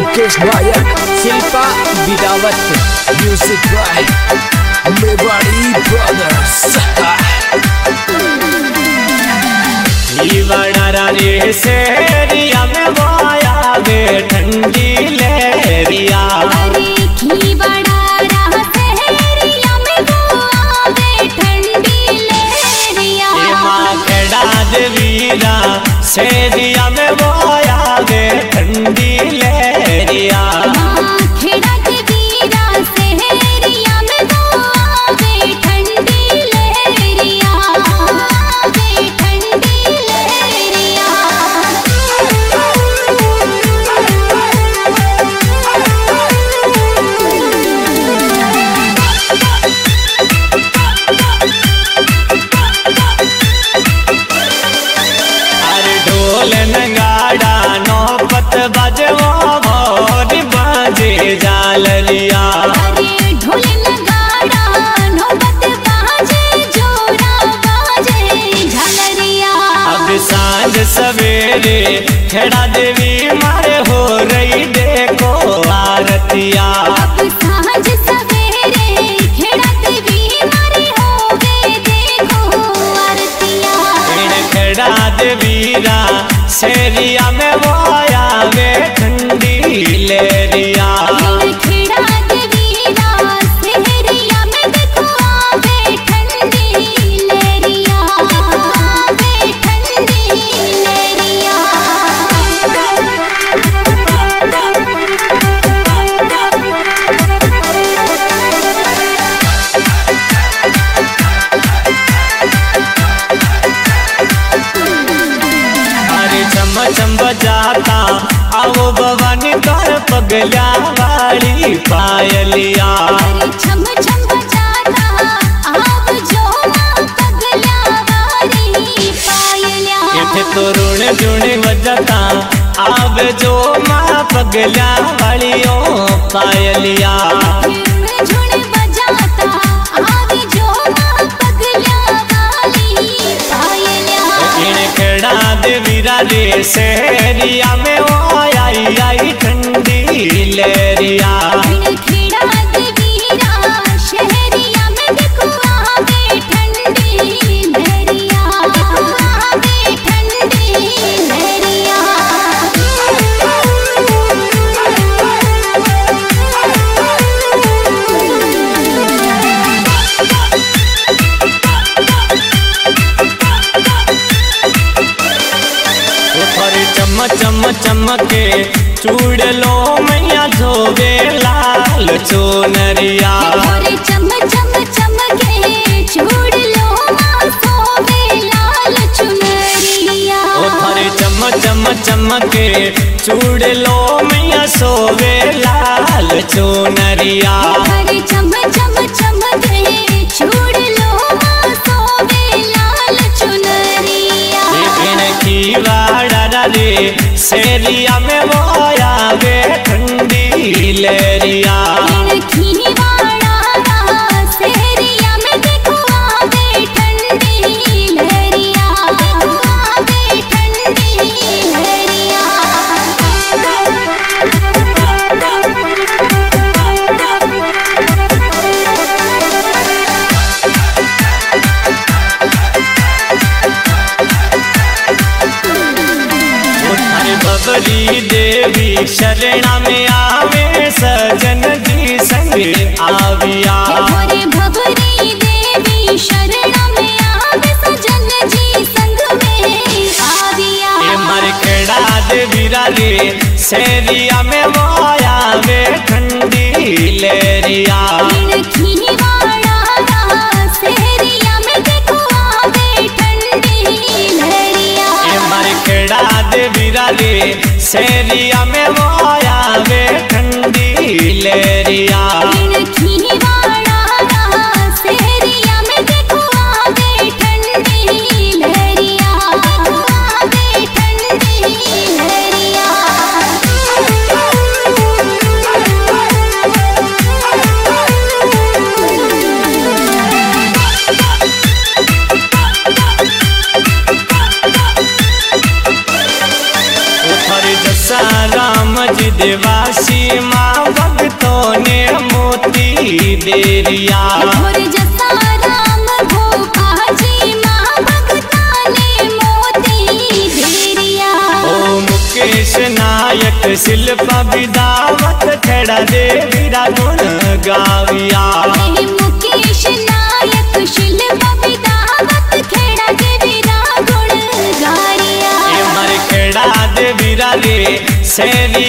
Mukesh Nayak, Shilpa Bidawat, music by Mewari brothers. बड़ा रे सेरिया में वाया वे ठंडी लहरिया, घी बड़ा रहा सेरिया में वाया वे ठंडी लहरिया। माँ खेड़ा देवीरा सेरिया में वाया वे ठंडी लहरिया, खेड़ा देवीरा सेरिया में वाया वे ठंडी लहरिया, वे ठंडी लहरिया। अरे ढोल नगाड़ा नौपत बजवा मोर बाजे जालरिया, अरे ढोल नगाड़ा नौबत बाजे जोरा बाजे झालरिया। अब सांझ सवेरे खेड़ा देवी मारे हो रही देखो आरतिया, अब सांझ सवेरे खेड़ा देवी मारी हो गए देखो आरतिया। खेड़ा देवीरा सेरिया में वाया वे ठंडी लहरिया, खेड़ा देवीरा सेरिया में देखो आवे ठंडी लहरिया, आवे ठंडी लहरिया। अरे चम चम बजाता आओ भवानी कर पगला वाली पायलिया, अरे छम छम बजाता आव जो माँ पगला वाली पायलिया। इथे तो रुण जुण बजाता आव जो माँ पगला वालियो पायलिया, झुण बजाता आवे जो माँ पगला वाली पायलिया। खेड़ा देवीरा रे सेरिया में वो आई आई ठंडी लहरिया, खेड़ा देवीरा शहरिया में देखो आवे ठंडी लहरिया, आवे ठंडी लहरिया। ऊपर चम चम चमके चूड़लो मैया धोवे लाल चोनरिया, अरे चम चम चमके चूड़ लो माँ सोवे लाल चुनरिया। ऊपर चम चम चमके चूड़लो मैया सोवे लाल चोनरिया, अरे चम चम चमके चूड़ लो माँ सोवे लाल चुनरिया। की वाड़ा रे सेरिया में वो आवे ठंडी लहरिया, घी वाड़ा सेरिया में देखो आवे ठंडी लहरिया, आवे ठंडी लहरिया। उठाए बबरी देवी शरणा में आवे सजन जी संग आविया, मोरे भवरी देवी शरणा में आवे सजन जी संग में आविया। मरखेड़ा देवीरा रे सेरिया में वो आवे ठंडी लहरिया, घी वाड़ा सेरिया में देखो आवे ठंडी लहरिया। मरखेड़ा देवीरा रे सेरिया में वो आवे ठंडी लहरिया, घी वाड़ा सेरिया में देखो आवे ठंडी लहरिया, आवे ठंडी लहरिया। उथर जसा राम आदिवासी माँ भक्तों ने मोती दे रिया। और जसा राम भोपाजी माँ भक्ता ने मोती दे रिया। ओ मुकेश नायक शिल्पा विदावत खड़ा दे वीरा गुण गाविया। हे मुकेश नायक शिल्पा विदावत खेड़ा दे वीरा गुण गारिया। मर खेड़ा दे वीरा रे शेरी